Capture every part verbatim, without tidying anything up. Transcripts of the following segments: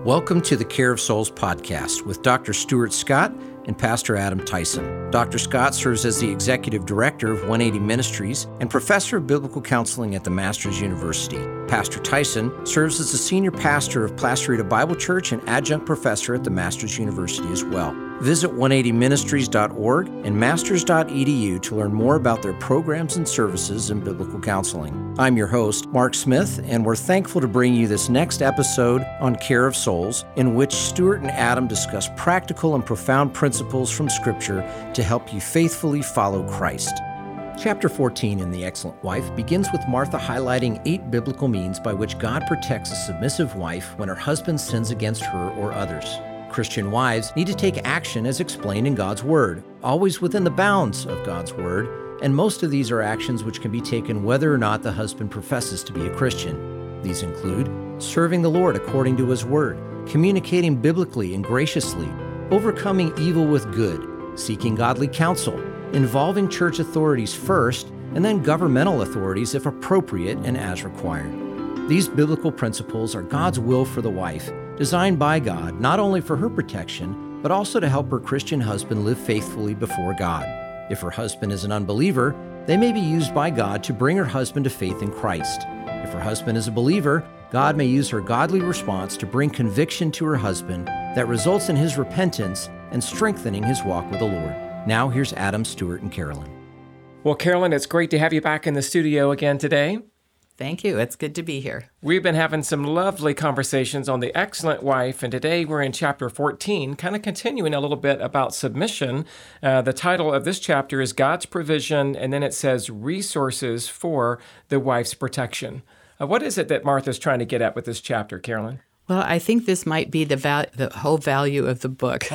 Welcome to the Care of Souls podcast with Doctor Stuart Scott and Pastor Adam Tyson. Doctor Scott serves as the Executive Director of one eighty Ministries and Professor of Biblical Counseling at the Masters University. Pastor Tyson serves as the Senior Pastor of Placerita Bible Church and Adjunct Professor at the Masters University as well. Visit one eighty ministries dot org and masters dot e d u to learn more about their programs and services in biblical counseling. I'm your host, Mark Smith, and we're thankful to bring you this next episode on Care of Souls, in which Stuart and Adam discuss practical and profound principles from Scripture to help you faithfully follow Christ. Chapter fourteen in The Excellent Wife begins with Martha highlighting eight biblical means by which God protects a submissive wife when her husband sins against her or others. Christian wives need to take action as explained in God's Word, always within the bounds of God's Word, and most of these are actions which can be taken whether or not the husband professes to be a Christian. These include serving the Lord according to His Word, communicating biblically and graciously, overcoming evil with good, seeking godly counsel, involving church authorities first, and then governmental authorities if appropriate and as required. These biblical principles are God's will for the wife, designed by God not only for her protection, but also to help her Christian husband live faithfully before God. If her husband is an unbeliever, they may be used by God to bring her husband to faith in Christ. If her husband is a believer, God may use her godly response to bring conviction to her husband that results in his repentance and strengthening his walk with the Lord. Now here's Adam, Stuart, and Carolyn. Well, Carolyn, it's great to have you back in the studio again today. Thank you. It's good to be here. We've been having some lovely conversations on The Excellent Wife, and today we're in chapter fourteen, kind of continuing a little bit about submission. Uh, the title of this chapter is God's Provision, and then it says Resources for the Wife's Protection. Uh, what is it that Martha's trying to get at with this chapter, Carolyn? Well, I think this might be the val- the whole value of the book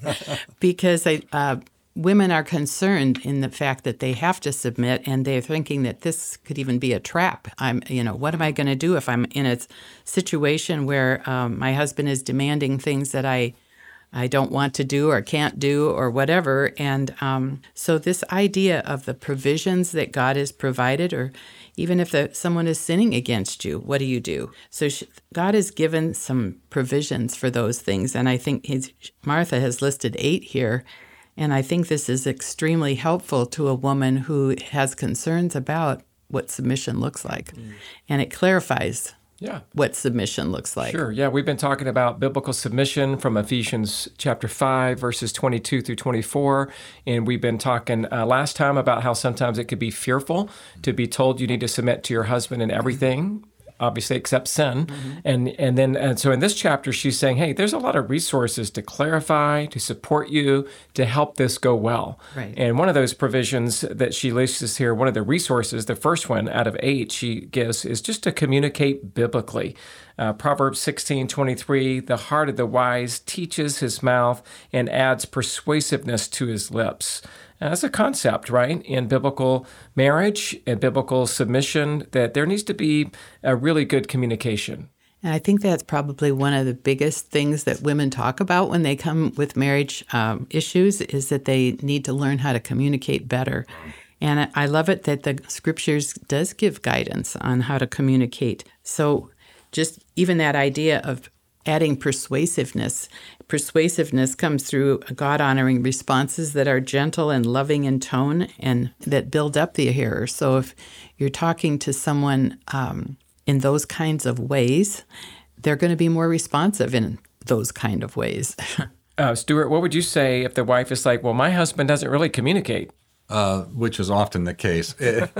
because I, uh, women are concerned in the fact that they have to submit, and they're thinking that this could even be a trap. I'm, you know, what am I going to do if I'm in a situation where um, my husband is demanding things that I I don't want to do or can't do or whatever? And um, so this idea of the provisions that God has provided, or even if the, someone is sinning against you, what do you do? So she, God has given some provisions for those things, and I think he's, Martha has listed eight here. And I think this is extremely helpful to a woman who has concerns about what submission looks like. Mm. And it clarifies yeah. what submission looks like. Sure. Yeah, we've been talking about biblical submission from Ephesians chapter five, verses twenty-two through twenty-four. And we've been talking uh, last time about how sometimes it could be fearful to be told you need to submit to your husband in everything. Obviously, except sin. Mm-hmm. And and then and so in this chapter, she's saying, hey, there's a lot of resources to clarify, to support you, to help this go well. Right. And one of those provisions that she lists here, one of the resources, the first one out of eight she gives, is just to communicate biblically. Uh, Proverbs sixteen twenty-three, the heart of the wise teaches his mouth and adds persuasiveness to his lips. Now, that's a concept, right, in biblical marriage and biblical submission, that there needs to be a really good communication. And I think that's probably one of the biggest things that women talk about when they come with marriage um, issues, is that they need to learn how to communicate better. And I love it that the Scriptures does give guidance on how to communicate. So just even that idea of adding persuasiveness. Persuasiveness comes through God-honoring responses that are gentle and loving in tone and that build up the hearer. So if you're talking to someone um, in those kinds of ways, they're going to be more responsive in those kind of ways. uh, Stuart, what would you say if the wife is like, well, my husband doesn't really communicate? Uh, which is often the case.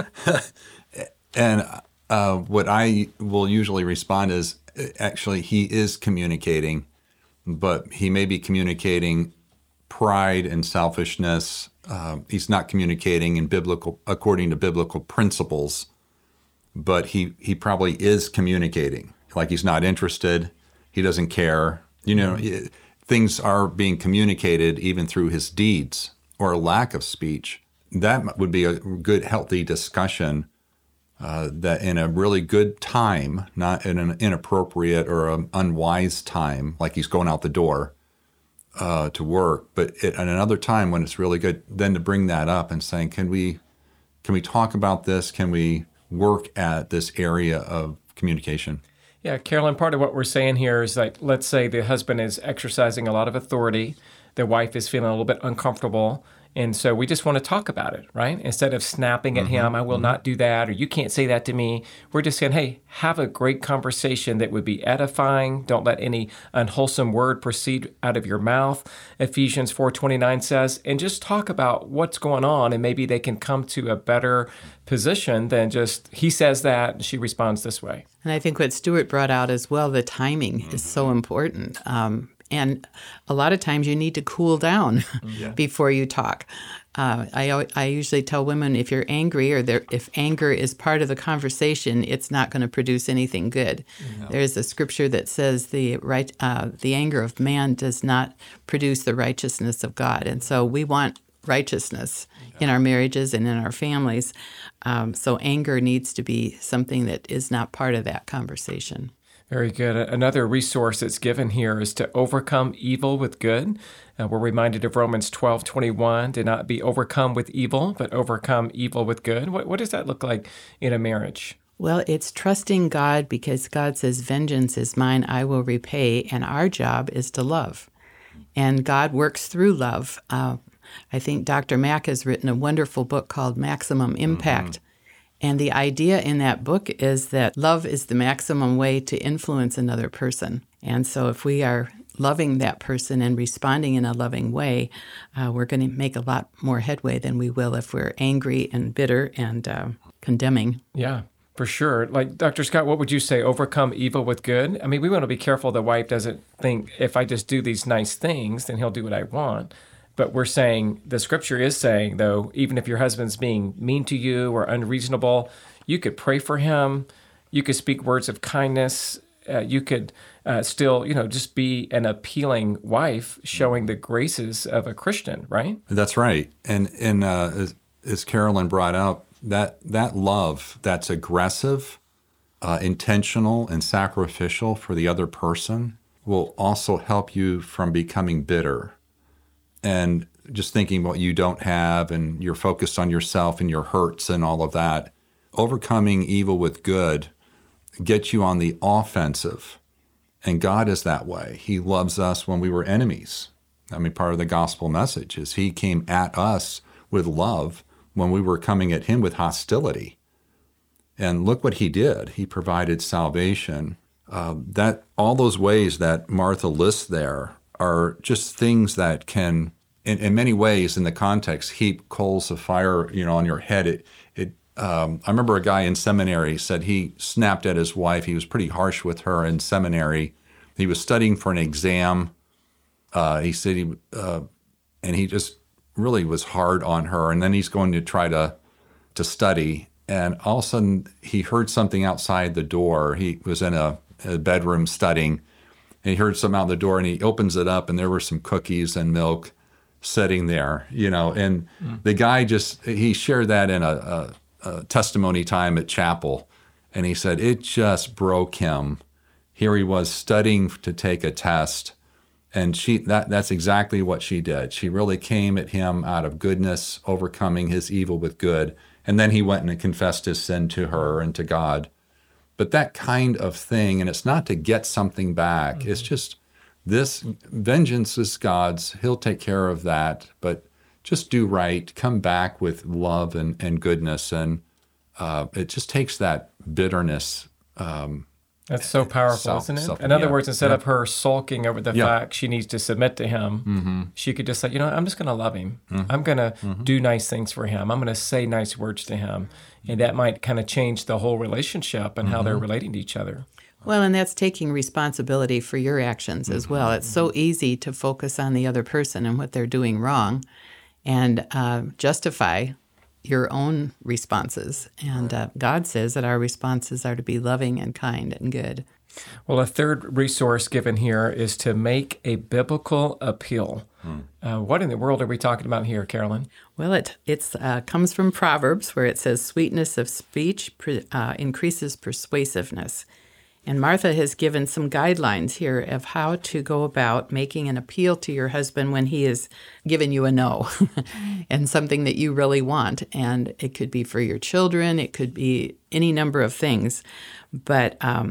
And uh, what I will usually respond is, actually, he is communicating, but he may be communicating pride and selfishness. Uh, he's not communicating in biblical, according to biblical principles, but he, he probably is communicating. Like he's not interested, he doesn't care. You know, mm-hmm. things are being communicated even through his deeds or a lack of speech. That would be a good, healthy discussion. Uh, that in a really good time, not in an inappropriate or an unwise time, like he's going out the door uh, to work, but at another time when it's really good, then to bring that up and saying, can we, can we talk about this? Can we work at this area of communication? Yeah, Carolyn, part of what we're saying here is like, let's say the husband is exercising a lot of authority, the wife is feeling a little bit uncomfortable, and so we just want to talk about it, right? Instead of snapping at mm-hmm, him, I will mm-hmm. not do that, or you can't say that to me. We're just saying, hey, have a great conversation that would be edifying. Don't let any unwholesome word proceed out of your mouth, Ephesians four twenty-nine says, and just talk about what's going on, and maybe they can come to a better position than just, he says that, and she responds this way. And I think what Stuart brought out as well, the timing mm-hmm. is so important. Um, And a lot of times you need to cool down yeah. before you talk. Uh, I I usually tell women if you're angry or there, if anger is part of the conversation, it's not going to produce anything good. Yeah. There's a scripture that says the right uh, the anger of man does not produce the righteousness of God, and so we want righteousness yeah. in our marriages and in our families. Um, so anger needs to be something that is not part of that conversation. Very good. Another resource that's given here is to overcome evil with good. Uh, we're reminded of Romans twelve twenty-one, do not be overcome with evil, but overcome evil with good. What, what does that look like in a marriage? Well, it's trusting God because God says, vengeance is mine, I will repay, and our job is to love. And God works through love. Uh, I think Doctor Mack has written a wonderful book called Maximum Impact. Mm-hmm. And the idea in that book is that love is the maximum way to influence another person. And so if we are loving that person and responding in a loving way, uh, we're going to make a lot more headway than we will if we're angry and bitter and uh, condemning. Yeah, for sure. Like, Doctor Scott, what would you say? Overcome evil with good? I mean, we want to be careful the wife doesn't think if I just do these nice things, then he'll do what I want. But we're saying, the scripture is saying, though, even if your husband's being mean to you or unreasonable, you could pray for him. You could speak words of kindness. Uh, you could uh, still, you know, just be an appealing wife, showing the graces of a Christian, right? That's right. And and uh, as, as Carolyn brought out, that that love that's aggressive, uh, intentional, and sacrificial for the other person will also help you from becoming bitter and just thinking what you don't have, and you're focused on yourself and your hurts and all of that. Overcoming evil with good gets you on the offensive. And God is that way. He loves us when we were enemies. I mean, part of the gospel message is he came at us with love when we were coming at him with hostility. And look what he did. He provided salvation. Uh, that all those ways that Martha lists there are just things that can, in, in many ways, in the context, heap coals of fire, you know, on your head. It, it. Um, I remember a guy in seminary said he snapped at his wife. He was pretty harsh with her in seminary. He was studying for an exam. Uh, he said he, uh, and he just really was hard on her. And then he's going to try to to study, and all of a sudden he heard something outside the door. He was in a, a bedroom studying. And he heard something out the door, and he opens it up, and there were some cookies and milk sitting there, you know. And mm. the guy just, he shared that in a, a, a testimony time at chapel. And he said, it just broke him. Here he was studying to take a test. And she that that's exactly what she did. She really came at him out of goodness, overcoming his evil with good. And then he went and confessed his sin to her and to God. But that kind of thing, and it's not to get something back. Mm-hmm. It's just this vengeance is God's. He'll take care of that. But just do right. Come back with love and, and goodness. And uh, it just takes that bitterness. Um, That's so powerful, self, isn't it? Self, in other yeah, words, instead yeah. of her sulking over the yeah. fact she needs to submit to him, mm-hmm. she could just say, you know, I'm just going to love him. Mm-hmm. I'm going to mm-hmm. do nice things for him. I'm going to say nice words to him. And that might kind of change the whole relationship and mm-hmm. how they're relating to each other. Well, and that's taking responsibility for your actions as well. It's so easy to focus on the other person and what they're doing wrong and uh, justify your own responses. And uh, God says that our responses are to be loving and kind and good. Well, a third resource given here is to make a biblical appeal. Hmm. Uh, what in the world are we talking about here, Carolyn? Well, it it's, uh, comes from Proverbs, where it says, sweetness of speech uh, increases persuasiveness. And Martha has given some guidelines here of how to go about making an appeal to your husband when he is giving you a no and something that you really want. And it could be for your children. It could be any number of things. But um,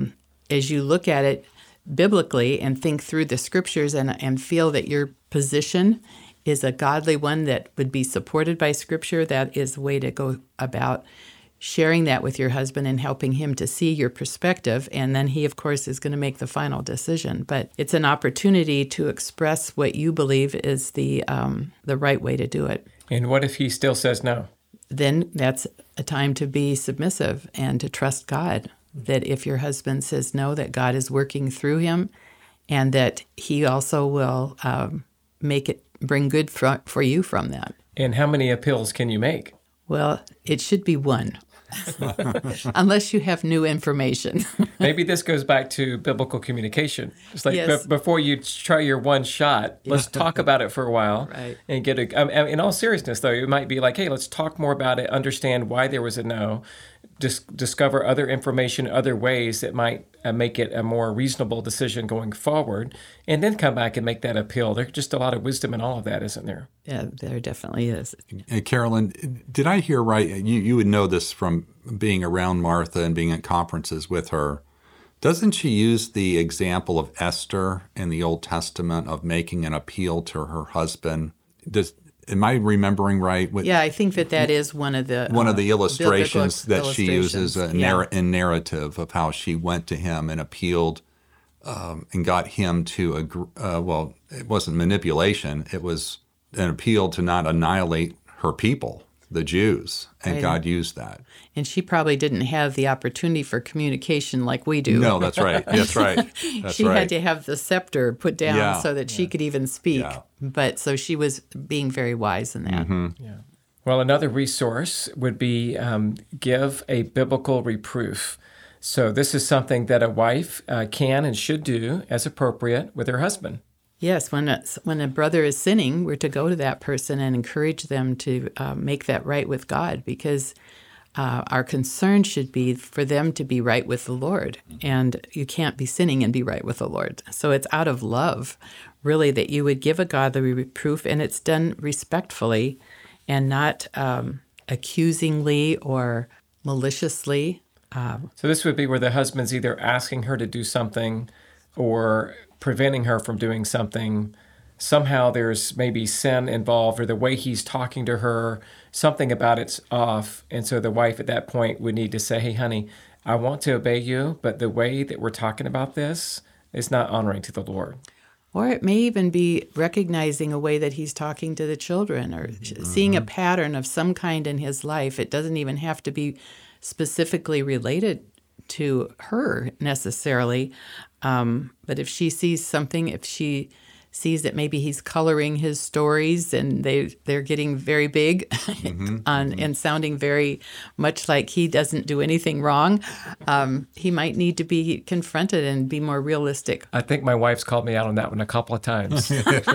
as you look at it biblically and think through the scriptures and, and feel that your position is a godly one that would be supported by scripture, that is a way to go about sharing that with your husband and helping him to see your perspective. And then he, of course, is going to make the final decision. But it's an opportunity to express what you believe is the um, the right way to do it. And what if he still says no? Then that's a time to be submissive and to trust God, that if your husband says no, that God is working through him and that he also will um, make it bring good for, for you from that. And how many appeals can you make? Well, it should be one. Unless you have new information. Maybe this goes back to biblical communication. It's like Yes. be- before you try your one shot, let's talk about it for a while Right. and get a. Um, in all seriousness, though, it might be like, hey, let's talk more about it, understand why there was a no, dis- discover other information, other ways that might uh, make it a more reasonable decision going forward, and then come back and make that appeal. There's just a lot of wisdom in all of that, isn't there? Yeah, there definitely is. Hey, Carolyn, did I hear right? You you would know this from being around Martha and being at conferences with her. Doesn't she use the example of Esther in the Old Testament of making an appeal to her husband? Does am I remembering right? What, Yeah, I think that that is one of the one uh, of the illustrations biblical that she uses a illustrations. Yeah. narr- in narrative of how she went to him and appealed um, and got him to agree. Uh, well, it wasn't manipulation; it was an appeal to not annihilate her people, the Jews, and Right. God used that. And she probably didn't have the opportunity for communication like we do. No, that's right. That's right. That's she right. had to have the scepter put down Yeah. so that she could even speak. Yeah. But so she was being very wise in that. Mm-hmm. Well, another resource would be um, give a biblical reproof. So this is something that a wife uh, can and should do as appropriate with her husband. Yes, when a, when a brother is sinning, we're to go to that person and encourage them to uh, make that right with God, because uh, our concern should be for them to be right with the Lord. And you can't be sinning and be right with the Lord. So it's out of love, really, that you would give a godly reproof, and it's done respectfully and not um, accusingly or maliciously. So this would be where the husband's either asking her to do something or preventing her from doing something. Somehow there's maybe sin involved, or the way he's talking to her, something about it's off. And so the wife at that point would need to say, hey, honey, I want to obey you, but the way that we're talking about this is not honoring to the Lord. Or it may even be recognizing a way that he's talking to the children, or mm-hmm. seeing a pattern of some kind in his life. It doesn't even have to be specifically related to her necessarily. Um, but if she sees something, if she sees that maybe he's coloring his stories and they, they're getting very big mm-hmm. on, mm-hmm. and sounding very much like he doesn't do anything wrong, um, he might need to be confronted and be more realistic. I think my wife's called me out on that one a couple of times.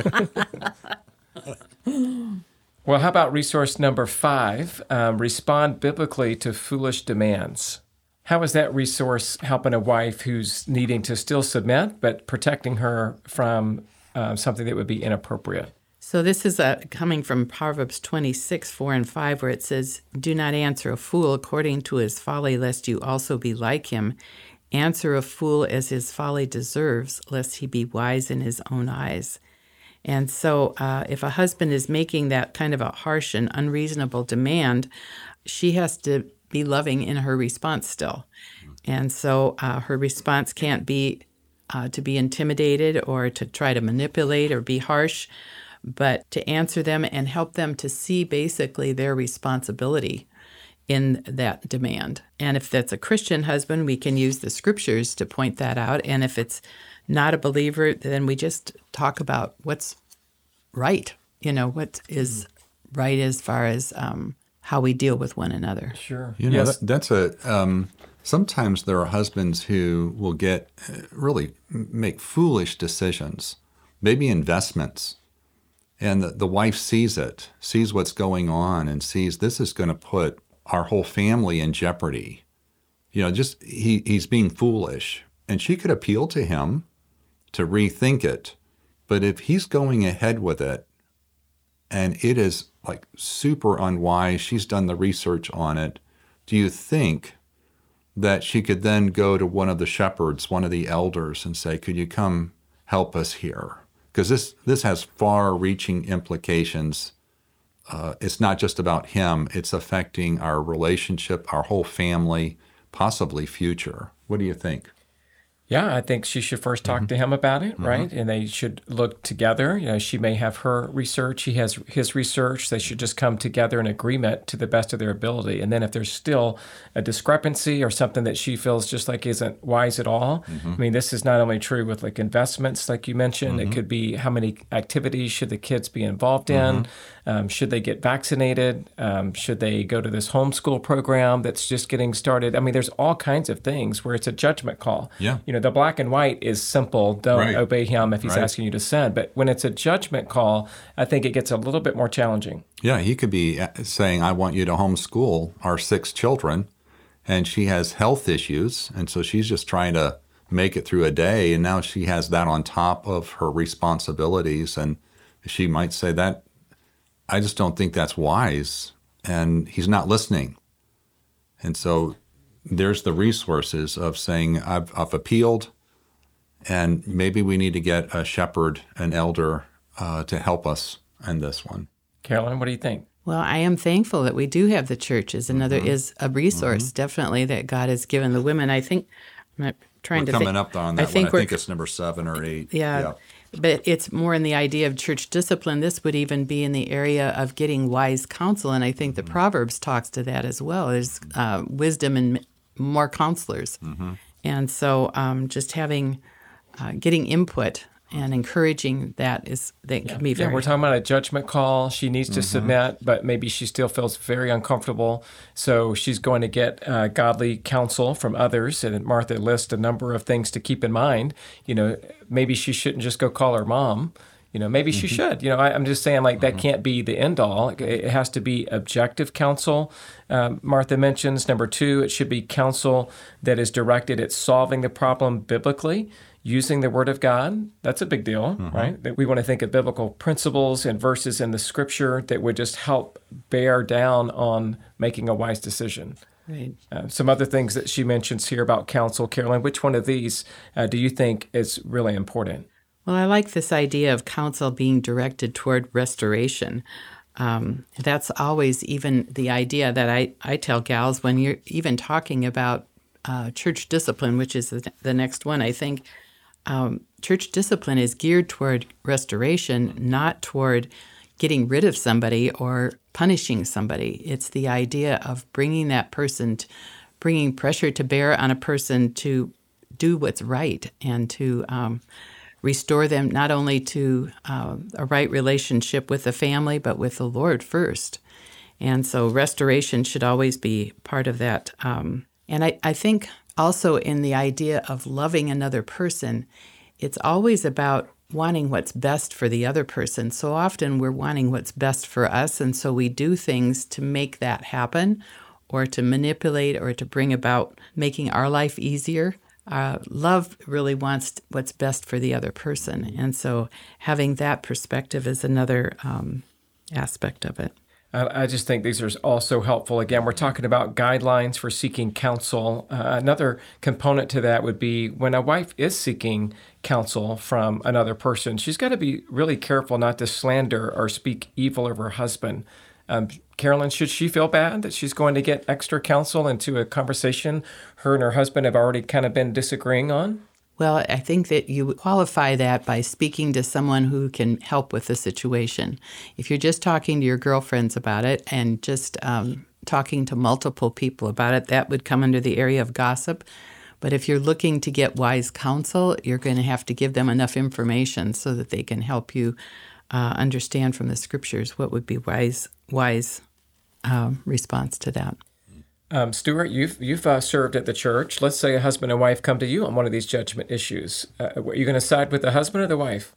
Well, how about resource number five? Um, respond biblically to foolish demands. How is that resource helping a wife who's needing to still submit, but protecting her from uh, something that would be inappropriate? So this is uh, coming from Proverbs twenty-six, four and five, where it says, do not answer a fool according to his folly, lest you also be like him. Answer a fool as his folly deserves, lest he be wise in his own eyes. And so uh, if a husband is making that kind of a harsh and unreasonable demand, she has to be loving in her response still. And so uh, her response can't be uh, to be intimidated or to try to manipulate or be harsh, but to answer them and help them to see basically their responsibility in that demand. And if that's a Christian husband, we can use the scriptures to point that out. And if it's not a believer, then we just talk about what's right, you know, what is right as far as um, how we deal with one another. Sure. You know, Yes. that, that's a, um, sometimes there are husbands who will get, uh, really make foolish decisions, maybe investments. And the, the wife sees it, sees what's going on, and sees this is going to put our whole family in jeopardy. You know, just he, he's being foolish. And she could appeal to him to rethink it. But if he's going ahead with it, and it is like super unwise, she's done the research on it, do you think that she could then go to one of the shepherds, one of the elders, and say, could you come help us here? Because this, this has far-reaching implications. Uh, it's not just about him. It's affecting our relationship, our whole family, possibly future. What do you think? Yeah, I think she should first talk mm-hmm. to him about it, right? Mm-hmm. And they should look together. You know, she may have her research, he has his research. They should just come together in agreement to the best of their ability. And then if there's still a discrepancy or something that she feels just like isn't wise at all, mm-hmm. I mean, this is not only true with like investments, like you mentioned, mm-hmm. it could be how many activities should the kids be involved in? Mm-hmm. Um, should they get vaccinated? Um, should they go to this homeschool program that's just getting started? I mean, there's all kinds of things where it's a judgment call. Yeah. You know, the black and white is simple. Don't right. obey him if he's right. asking you to sin. But when it's a judgment call, I think it gets a little bit more challenging. Yeah, he could be saying, I want you to homeschool our six children. And she has health issues. And so she's just trying to make it through a day. And now she has that on top of her responsibilities. And she might say that, I just don't think that's wise. And he's not listening. And so there's the resources of saying, I've, I've appealed, and maybe we need to get a shepherd, an elder, uh, to help us in this one. Carolyn, what do you think? Well, I am thankful that we do have the church as another mm-hmm. is a resource, mm-hmm. definitely, that God has given the women. I think, I'm not trying we're to coming think, up on that I think one. I think it's number seven or eight. Yeah. yeah. But it's more in the idea of church discipline. This would even be in the area of getting wise counsel, and I think the mm-hmm. Proverbs talks to that as well. There's uh, wisdom and more counselors. Mm-hmm. And so um, just having, uh, getting input and encouraging that is, that yeah. can be very... Yeah, we're talking about a judgment call. She needs to mm-hmm. submit, but maybe she still feels very uncomfortable. So she's going to get uh, godly counsel from others. And Martha lists a number of things to keep in mind. You know, maybe she shouldn't just go call her mom. You know, maybe mm-hmm. she should. You know, I, I'm just saying, like, that mm-hmm. can't be the end all. It has to be objective counsel. Um, Martha mentions, number two, it should be counsel that is directed at solving the problem biblically, using the Word of God. That's a big deal, mm-hmm. right? That we want to think of biblical principles and verses in the Scripture that would just help bear down on making a wise decision. Right. Uh, some other things that she mentions here about counsel. Carolyn, which one of these uh, do you think is really important? Well, I like this idea of counsel being directed toward restoration. Um, that's always even the idea that I, I tell gals when you're even talking about uh, church discipline, which is the, the next one, I think um, church discipline is geared toward restoration, not toward getting rid of somebody or punishing somebody. It's the idea of bringing that person, to, bringing pressure to bear on a person to do what's right and to um, restore them not only to uh, a right relationship with the family, but with the Lord first. And so restoration should always be part of that. Um, and I, I think also in the idea of loving another person, it's always about wanting what's best for the other person. So often we're wanting what's best for us, and so we do things to make that happen or to manipulate or to bring about making our life easier. Uh, love really wants what's best for the other person. And so having that perspective is another um, aspect of it. I just think these are also helpful. Again, we're talking about guidelines for seeking counsel. Uh, another component to that would be when a wife is seeking counsel from another person, she's got to be really careful not to slander or speak evil of her husband. Um, Carolyn, should she feel bad that she's going to get extra counsel into a conversation her and her husband have already kind of been disagreeing on? Well, I think that you qualify that by speaking to someone who can help with the situation. If you're just talking to your girlfriends about it and just um, talking to multiple people about it, that would come under the area of gossip. But if you're looking to get wise counsel, you're going to have to give them enough information so that they can help you uh, understand from the Scriptures what would be wise, wise uh, response to that. Um, Stuart, you've you've uh, served at the church. Let's say a husband and wife come to you on one of these judgment issues. Uh, are you going to side with the husband or the wife?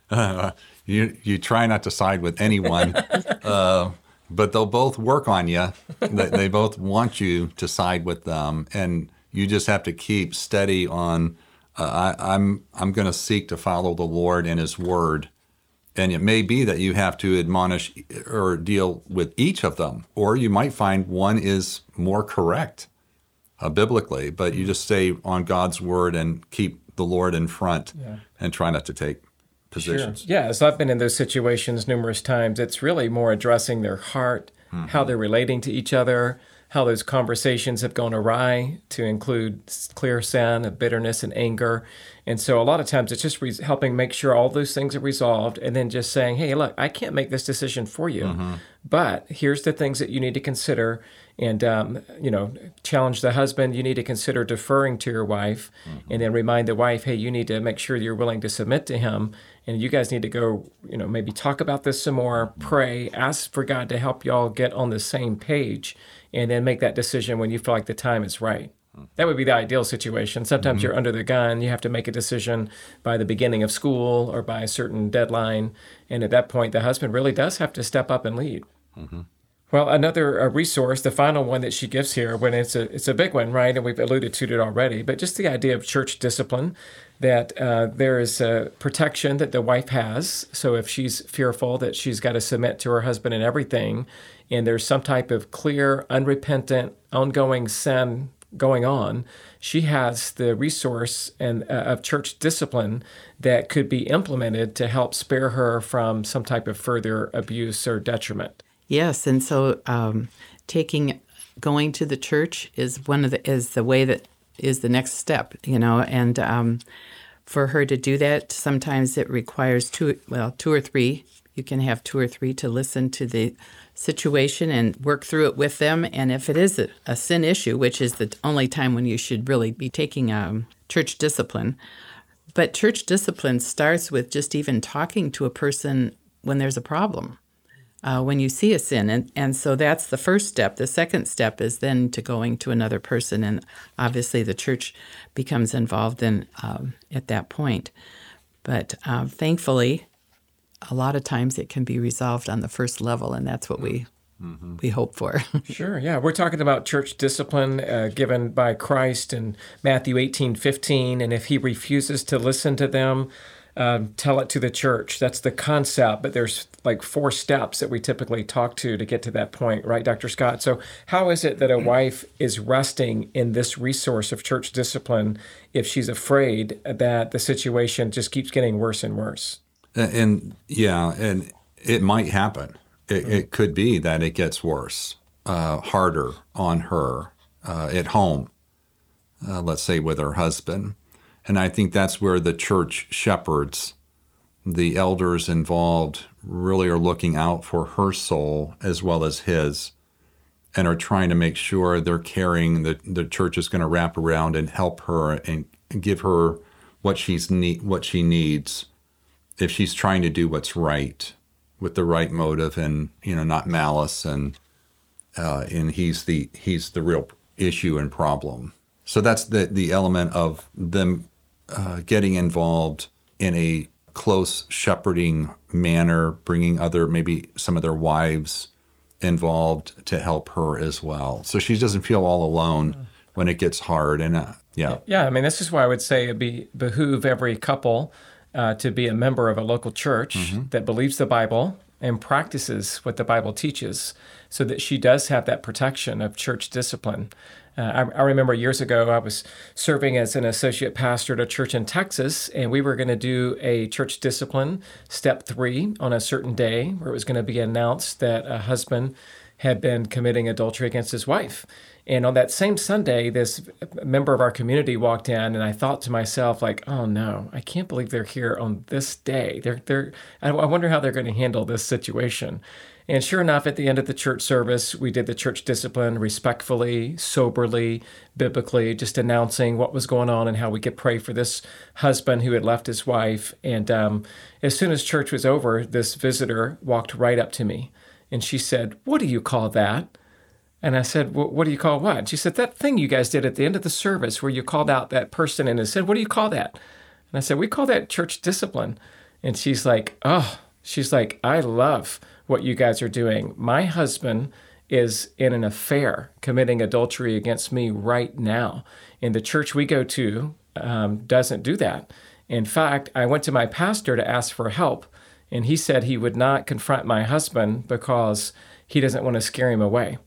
you you try not to side with anyone, uh, but they'll both work on you. They, they both want you to side with them, and you just have to keep steady on. Uh, I, I'm I'm going to seek to follow the Lord and His Word. And it may be that you have to admonish or deal with each of them, or you might find one is more correct. uh, biblically, but you just stay on God's word and keep the Lord in front Yeah. and try not to take positions. Sure. Yeah, so I've been in those situations numerous times. It's really more addressing their heart, mm-hmm. how they're relating to each other, how those conversations have gone awry, to include clear sin of bitterness and anger. And so a lot of times it's just re- helping make sure all those things are resolved, and then just saying, hey, look, I can't make this decision for you, mm-hmm. but here's the things that you need to consider. And, um, you know, challenge the husband, you need to consider deferring to your wife, mm-hmm. and then remind the wife, hey, you need to make sure you're willing to submit to him. And you guys need to go, you know, maybe talk about this some more, pray, ask for God to help y'all get on the same page, and then make that decision when you feel like the time is right. That would be the ideal situation. Sometimes mm-hmm. you're under the gun. You have to make a decision by the beginning of school or by a certain deadline. And at that point, the husband really does have to step up and lead. Mm-hmm. Well, another uh, resource, the final one that she gives here, when it's a it's a big one, right? And we've alluded to it already, but just the idea of church discipline, that uh, there is a protection that the wife has. So if she's fearful that she's got to submit to her husband in everything, and there's some type of clear, unrepentant, ongoing sin going on, she has the resource and uh, of church discipline that could be implemented to help spare her from some type of further abuse or detriment. Yes, and so um, taking, going to the church is one of the is the way that is the next step, you know, and um, for her to do that, sometimes it requires two, well, two or three. You can have two or three to listen to the situation and work through it with them. And if it is a, a sin issue, which is the only time when you should really be taking um, church discipline, but church discipline starts with just even talking to a person when there's a problem. Uh, when you see a sin. And, and so that's the first step. The second step is then to going to another person, and obviously the church becomes involved in um, at that point. But uh, thankfully, a lot of times it can be resolved on the first level, and that's what we mm-hmm. we hope for. Sure, yeah. We're talking about church discipline uh, given by Christ in Matthew eighteen fifteen, and if he refuses to listen to them, Um, tell it to the church. That's the concept, but there's like four steps that we typically talk to to get to that point, right, Doctor Scott? So how is it that a wife is resting in this resource of church discipline if she's afraid that the situation just keeps getting worse and worse? And, and yeah, and it might happen. It, it could be that it gets worse, uh, harder on her uh, at home, uh, let's say with her husband. And I think that's where the church shepherds, the elders involved, really are looking out for her soul as well as his, and are trying to make sure they're carrying, the, the church is going to wrap around and help her and give her what she's need, what she needs if she's trying to do what's right with the right motive and, you know, not malice. And uh, and he's the he's the real issue and problem. So that's the, the element of them Uh, getting involved in a close shepherding manner, bringing other, maybe some of their wives involved to help her as well. So she doesn't feel all alone when it gets hard. And uh, yeah. Yeah, I mean, this is why I would say it'd be behoove every couple uh, to be a member of a local church mm-hmm. that believes the Bible and practices what the Bible teaches, so that she does have that protection of church discipline. Uh, I, I remember years ago, I was serving as an associate pastor at a church in Texas, and we were going to do a church discipline, step three, on a certain day, where it was going to be announced that a husband had been committing adultery against his wife. And on that same Sunday, this member of our community walked in, and I thought to myself, like, oh no, I can't believe they're here on this day. They're, they're, I wonder how they're going to handle this situation. And sure enough, at the end of the church service, we did the church discipline respectfully, soberly, biblically, just announcing what was going on and how we could pray for this husband who had left his wife. And um, as soon as church was over, this visitor walked right up to me, and she said, "What do you call that?" And I said, well, what do you call what? And she said, that thing you guys did at the end of the service where you called out that person and said, what do you call that? And I said, we call that church discipline. And she's like, oh, she's like, I love what you guys are doing. My husband is in an affair committing adultery against me right now. And the church we go to um, doesn't do that. In fact, I went to my pastor to ask for help, and he said he would not confront my husband because he doesn't want to scare him away.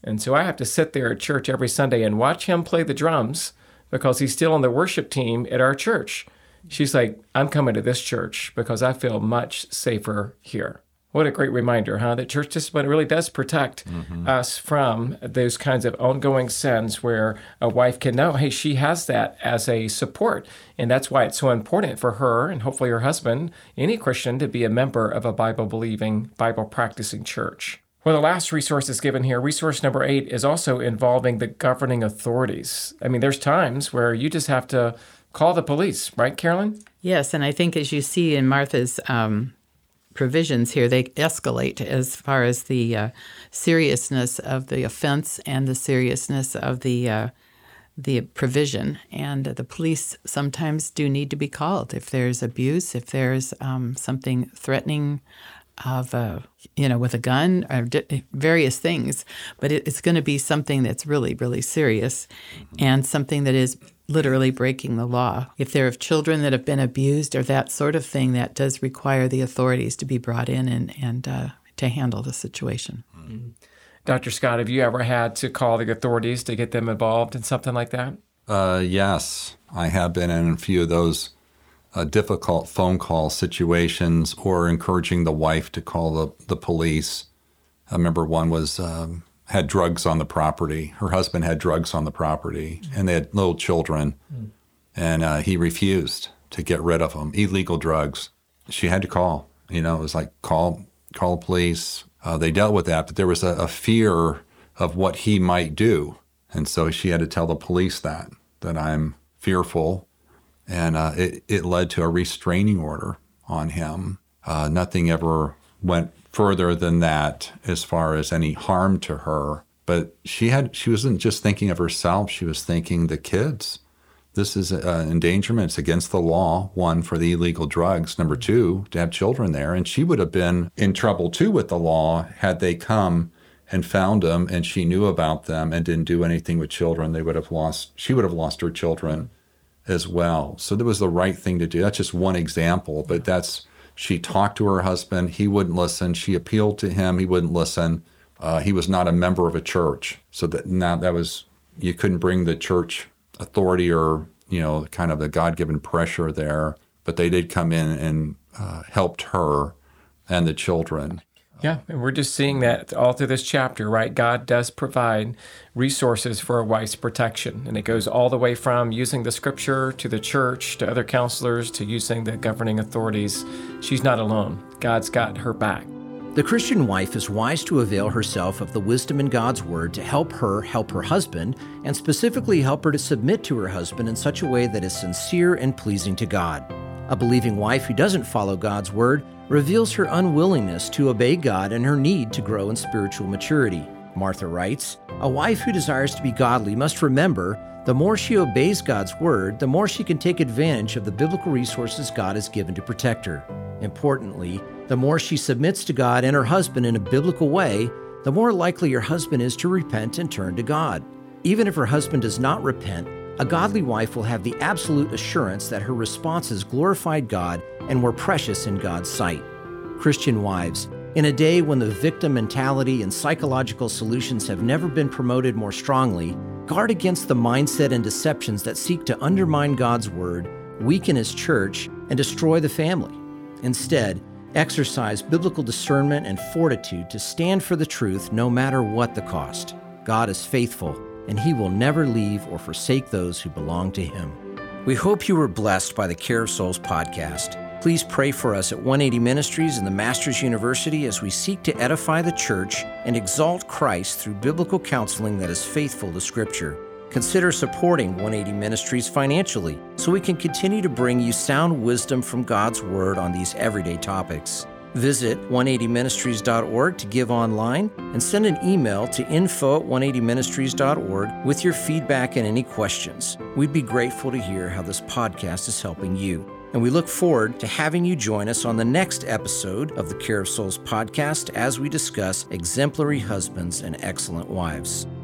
And so I have to sit there at church every Sunday and watch him play the drums because he's still on the worship team at our church. She's like, I'm coming to this church because I feel much safer here. What a great reminder, huh? That church discipline really does protect mm-hmm. us from those kinds of ongoing sins where a wife can know, hey, she has that as a support. And that's why it's so important for her and hopefully her husband, any Christian, to be a member of a Bible-believing, Bible-practicing church. Well, the last resource is given here. Resource number eight is also involving the governing authorities. I mean, there's times where you just have to call the police, right, Carolyn? Yes, and I think as you see in Martha's um, provisions here, they escalate as far as the uh, seriousness of the offense and the seriousness of the uh, the provision. And the police sometimes do need to be called if there's abuse, if there's um, something threatening of, uh, you know, with a gun or di- various things. But it, it's going to be something that's really, really serious and something that is literally breaking the law. If there are children that have been abused or that sort of thing, that does require the authorities to be brought in and, and uh, to handle the situation. Mm-hmm. Doctor Scott, have you ever had to call the authorities to get them involved in something like that? Uh, yes, I have been in a few of those uh, difficult phone call situations or encouraging the wife to call the, the police. I remember one was um, had drugs on the property. Her husband had drugs on the property, and they had little children, mm. and uh, he refused to get rid of them, illegal drugs. She had to call. You know, it was like, call, call the police. Uh, they dealt with that, but there was a, a fear of what he might do. And so she had to tell the police that, that I'm fearful. And uh, it, it led to a restraining order on him. Uh, nothing ever went further than that as far as any harm to her. But she had she wasn't just thinking of herself. She was thinking the kids. This is an endangerment. It's against the law, one, for the illegal drugs. Number two, to have children there. And she would have been in trouble, too, with the law had they come and found them and she knew about them and didn't do anything with children. They would have lost, she would have lost her children as well. So that was the right thing to do. That's just one example, but that's, she talked to her husband. He wouldn't listen. She appealed to him. He wouldn't listen. Uh, he was not a member of a church. So that now that was, you couldn't bring the church authority or, you know, kind of the God-given pressure there, but they did come in and uh, helped her and the children. Yeah, and we're just seeing that all through this chapter, right? God does provide resources for a wife's protection, and it goes all the way from using the scripture to the church, to other counselors, to using the governing authorities. She's not alone. God's got her back. The Christian wife is wise to avail herself of the wisdom in God's Word to help her help her husband, and specifically help her to submit to her husband in such a way that is sincere and pleasing to God. A believing wife who doesn't follow God's Word reveals her unwillingness to obey God and her need to grow in spiritual maturity. Martha writes, "A wife who desires to be godly must remember the more she obeys God's Word, the more she can take advantage of the biblical resources God has given to protect her. Importantly, the more she submits to God and her husband in a biblical way, the more likely her husband is to repent and turn to God. Even if her husband does not repent, a godly wife will have the absolute assurance that her responses glorified God and were precious in God's sight." Christian wives, in a day when the victim mentality and psychological solutions have never been promoted more strongly, guard against the mindset and deceptions that seek to undermine God's Word, weaken His church, and destroy the family. Instead, exercise biblical discernment and fortitude to stand for the truth no matter what the cost. God is faithful, and He will never leave or forsake those who belong to Him. We hope you were blessed by the Care of Souls podcast. Please pray for us at one eighty Ministries and the Masters University as we seek to edify the church and exalt Christ through biblical counseling that is faithful to Scripture. Consider supporting one eighty Ministries financially so we can continue to bring you sound wisdom from God's Word on these everyday topics. Visit one eighty ministries dot org to give online and send an email to info at one eighty ministries dot org with your feedback and any questions. We'd be grateful to hear how this podcast is helping you. And we look forward to having you join us on the next episode of the Care of Souls podcast as we discuss exemplary husbands and excellent wives.